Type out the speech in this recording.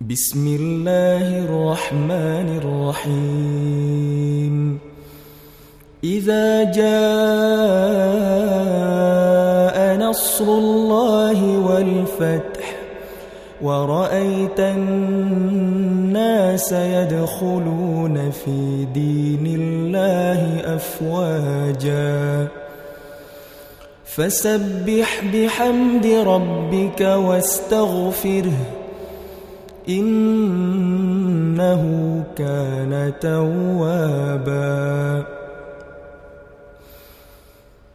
بسم الله الرحمن الرحيم إذا جاء نصر الله والفتح ورأيت الناس يدخلون في دين الله أفواجا فسبح بحمد ربك واستغفره إنه كان توابا.